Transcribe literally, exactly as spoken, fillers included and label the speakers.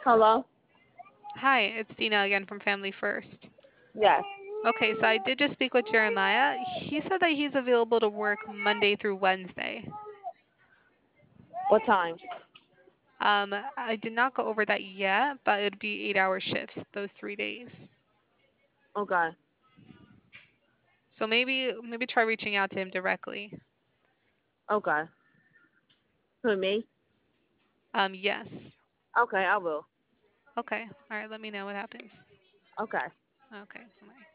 Speaker 1: Hello?
Speaker 2: Hi, it's Dina again from Family First.
Speaker 1: Yes.
Speaker 2: Okay, so I did just speak with Jeremiah. He said that he's available to work Monday through Wednesday.
Speaker 1: What times?
Speaker 2: Um, I did not go over that yet, but it'd be eight hour shifts those three days.
Speaker 1: Okay.
Speaker 2: So maybe maybe try reaching out to him directly.
Speaker 1: Okay. Who, me?
Speaker 2: Um, yes.
Speaker 1: Okay, I will.
Speaker 2: Okay. All right, let me know what happens.
Speaker 1: Okay.
Speaker 2: Okay. Bye.